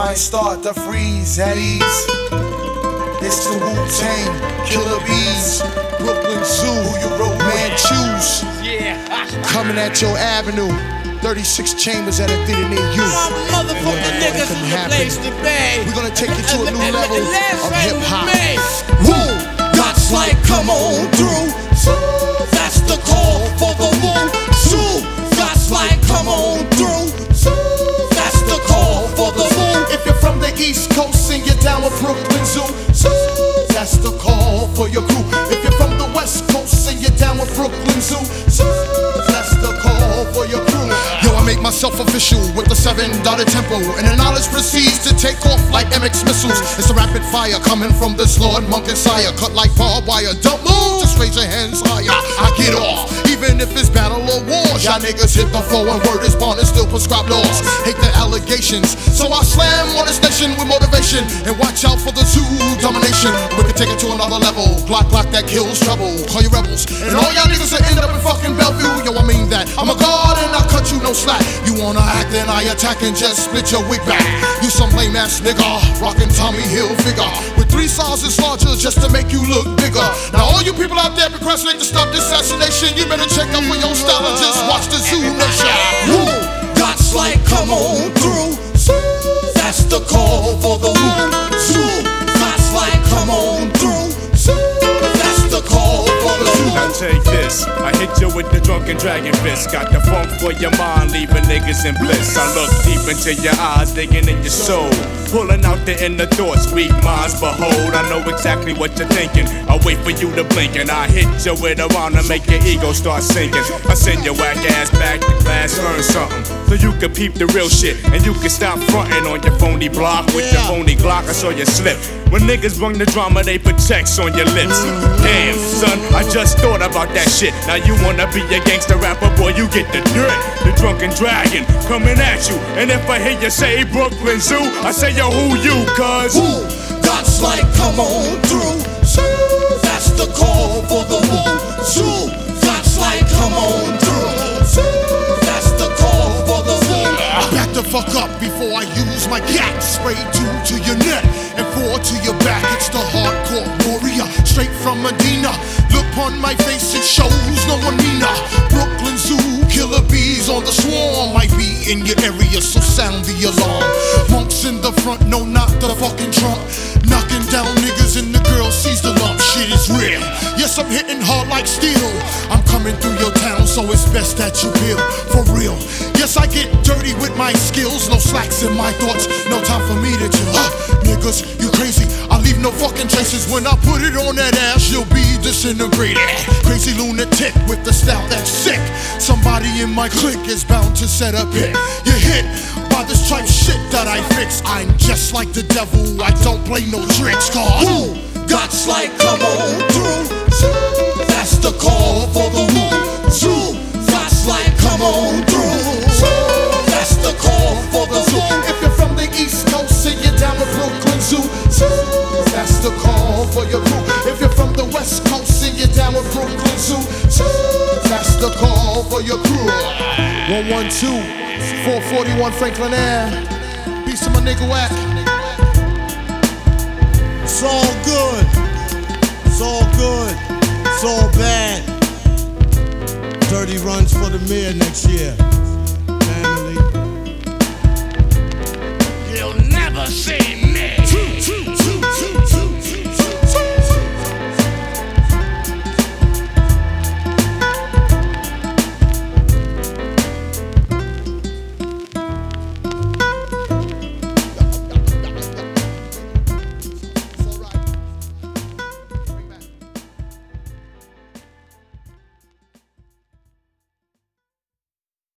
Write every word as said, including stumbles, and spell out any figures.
might start to freeze at ease. It's the Wu-Tang, Killer Bees, Brooklyn Zoo, who you roll man choose. Coming at your avenue, thirty-six chambers at a theater near you. All motherfucking niggas in the place to be. We're gonna take you to a new level of hip hop. Woo! God's like, come on through. That's the call for the woo. Zoo. God's like, come on through. That's the call for the woo. If you're from the East Coast and you're down with Brooklyn Zoo, that's the call for your crew. If you're from the West Coast and you're down with Brooklyn Zoo, that's the call for your crew. Yo, I make myself official with the seven-dotted tempo, and the knowledge proceeds to take off like M X missiles. It's a rapid fire coming from this Lord Monk and Sire, cut like barbed wire. Don't move, just raise your hands higher. I get off, even if it's battle or war. Y'all niggas hit the floor and word is born and still prescribe laws. Hate the allegations, so I slam on this nation with motivation and watch out for the zoo domination. We can take it to another level. Glock, Glock that kills trouble. Call you rebels, and all y'all niggas will end up in fucking Bellevue. Yo, I mean that. I'm a god and I cut you no slack. You wanna act and I attack and just split your wig back. You some lame ass nigga, rockin' Tommy Hilfiger with three sizes larger just to make you look bigger. Now all you people out there procrastinate to stop this assassination, you better check up with your style and just watch the Zoo Nation. Woo! God's like, come on through. That's the call for the woo. Zoo. God's like, come on through. That's the call for the woo. Now take this, I hit you with the drunken dragon fist. Got the funk for your mind, leaving niggas in bliss. I look deep into your eyes, digging in your soul, pulling out the inner thoughts, weak minds behold. I know exactly what you're thinking, I wait for you to blink and I hit you with a round to make your ego start sinking. I send your whack ass back to class, learn something, so you can peep the real shit and you can stop fronting on your phony block with your phony Glock. I saw you slip. When niggas bring the drama, they put checks on your lips. Damn, son, I just thought about that shit. Now you wanna be a gangster rapper, boy, you get the dirt. The drunken dragon coming at you, and if I hear you say Brooklyn Zoo, I say yo, who you, cuz? Woo! God's like, come on through. That's the call for the woo. Zoo. God's like, come on through. That's the call for the woo. Back the fuck up before I use my gat. Spray two to your neck and four to your back. It's the hardcore warrior, straight from Medina. Look on my face, it shows no one meaner. Brooklyn Zoo, Killer Bees on the swarm. Might be in your area, so sound the alarm. Monks in the front, no, not the fucking trunk. Knocking down niggas and the girl sees the lump. Shit is real. Yes, I'm hitting hard like steel. I'm coming through your town, so it's best that you build for real. Yes, I get dirty with my skills, no slacks in my thoughts. No time for me to chill. Uh, niggas, you crazy. I leave no fucking traces. When I put it on that ass, you'll be disintegrated. Crazy lunatic with the style that's sick. Somebody in my clique is bound to set up hit. You hit by this type shit that I fix. I'm just like the devil, I don't play no tricks. Cause woo! God's like, come on through. That's the call for the woo. Zoo. God's like, come on through. That's the call for the zoo. If you're from the East Coast and you're down with Brooklyn Zoo, that's the call for your crew. If you're from the West Coast and you're down with Brooklyn Zoo, that's the call for your crew. one one two, four forty-one Franklin Ave. Peace to my nigga Wack. It's all good. It's all good. It's all bad. Dirty runs for the mayor next year.